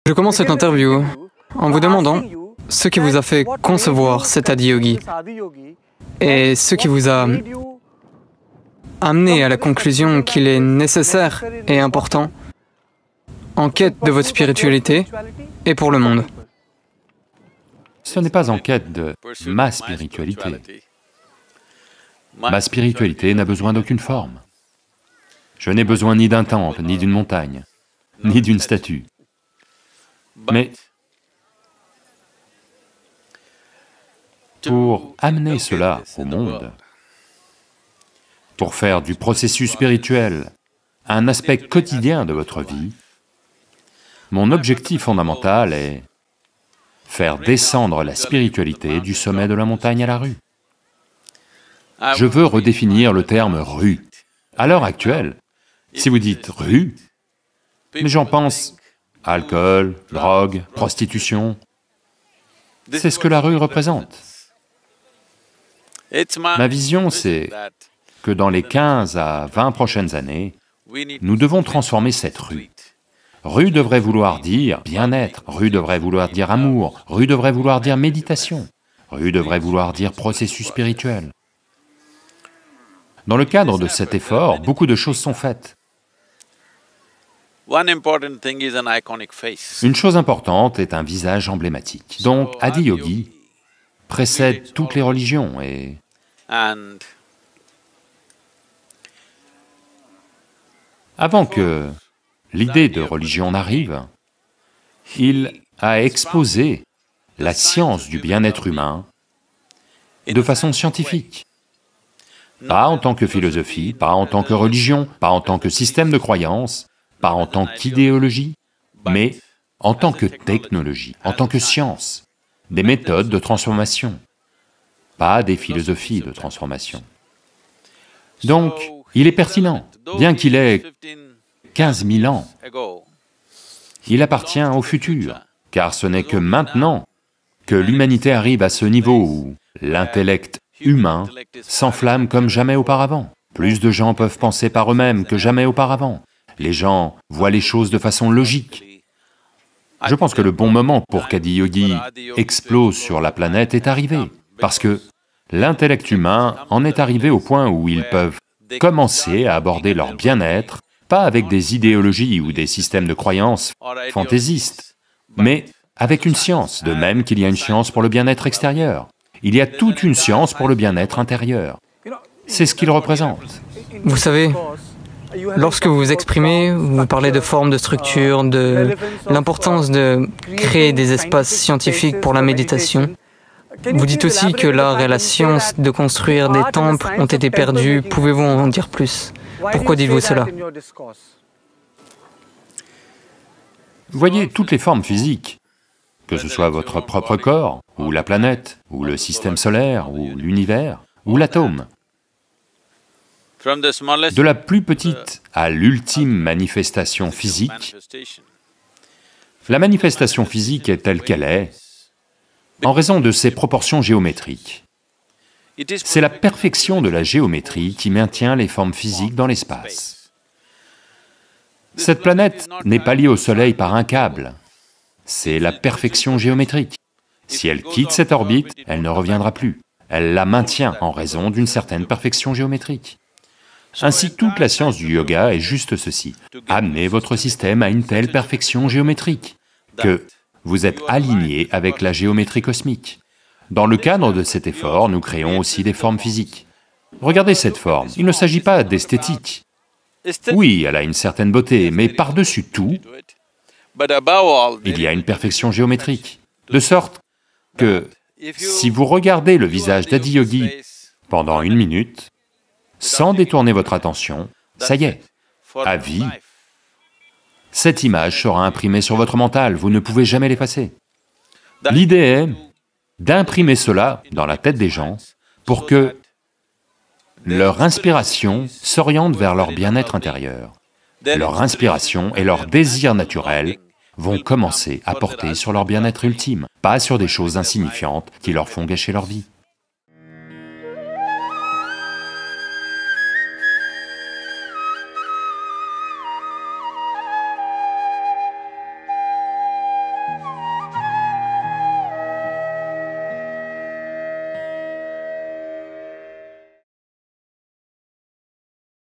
Je commence cette interview en vous demandant ce qui vous a fait concevoir cet Adiyogi et ce qui vous a amené à la conclusion qu'il est nécessaire et important en quête de votre spiritualité et pour le monde. Ce n'est pas en quête de ma spiritualité. Ma spiritualité n'a besoin d'aucune forme. Je n'ai besoin ni d'un temple, ni d'une montagne, ni d'une statue. Mais pour amener cela au monde, pour faire du processus spirituel un aspect quotidien de votre vie, mon objectif fondamental est faire descendre la spiritualité du sommet de la montagne à la rue. Je veux redéfinir le terme rue. À l'heure actuelle, si vous dites rue, les gens pensent alcool, drogue, prostitution. C'est ce que la rue représente. Ma vision, c'est que dans les 15 à 20 prochaines années, nous devons transformer cette rue. Rue devrait vouloir dire bien-être, rue devrait vouloir dire amour, rue devrait vouloir dire méditation, rue devrait vouloir dire processus spirituel. Dans le cadre de cet effort, beaucoup de choses sont faites. Une chose importante est un visage emblématique. Donc, Adiyogi précède toutes les religions et avant que l'idée de religion n'arrive, il a exposé la science du bien-être humain de façon scientifique. Pas en tant que philosophie, pas en tant que religion, pas en tant que système de croyance, pas en tant qu'idéologie, mais en tant que technologie, en tant que science, des méthodes de transformation, pas des philosophies de transformation. Donc, il est pertinent, bien qu'il ait 15 000 ans, il appartient au futur, car ce n'est que maintenant que l'humanité arrive à ce niveau où l'intellect humain s'enflamme comme jamais auparavant. Plus de gens peuvent penser par eux-mêmes que jamais auparavant. Les gens voient les choses de façon logique. Je pense que le bon moment pour qu'Adiyogi explose sur la planète est arrivé, parce que l'intellect humain en est arrivé au point où ils peuvent commencer à aborder leur bien-être, pas avec des idéologies ou des systèmes de croyances fantaisistes, mais avec une science, de même qu'il y a une science pour le bien-être extérieur. Il y a toute une science pour le bien-être intérieur. C'est ce qu'il représente. Vous savez, lorsque vous vous exprimez, vous parlez de forme, de structure, de l'importance de créer des espaces scientifiques pour la méditation. Vous dites aussi que l'art et la science de construire des temples ont été perdus. Pouvez-vous en dire plus? Pourquoi dites-vous cela? Voyez toutes les formes physiques, que ce soit votre propre corps, ou la planète, ou le système solaire, ou l'univers, ou l'atome. De la plus petite à l'ultime manifestation physique, la manifestation physique est telle qu'elle est, en raison de ses proportions géométriques. C'est la perfection de la géométrie qui maintient les formes physiques dans l'espace. Cette planète n'est pas liée au Soleil par un câble, c'est la perfection géométrique. Si elle quitte cette orbite, elle ne reviendra plus. Elle la maintient en raison d'une certaine perfection géométrique. Ainsi, toute la science du yoga est juste ceci, amener votre système à une telle perfection géométrique que vous êtes aligné avec la géométrie cosmique. Dans le cadre de cet effort, nous créons aussi des formes physiques. Regardez cette forme, il ne s'agit pas d'esthétique. Oui, elle a une certaine beauté, mais par-dessus tout, il y a une perfection géométrique, de sorte que si vous regardez le visage d'Adiyogi pendant 1 minute, sans détourner votre attention, ça y est, à vie, cette image sera imprimée sur votre mental, vous ne pouvez jamais l'effacer. L'idée est d'imprimer cela dans la tête des gens pour que leur inspiration s'oriente vers leur bien-être intérieur. Leur inspiration et leur désir naturel vont commencer à porter sur leur bien-être ultime, pas sur des choses insignifiantes qui leur font gâcher leur vie.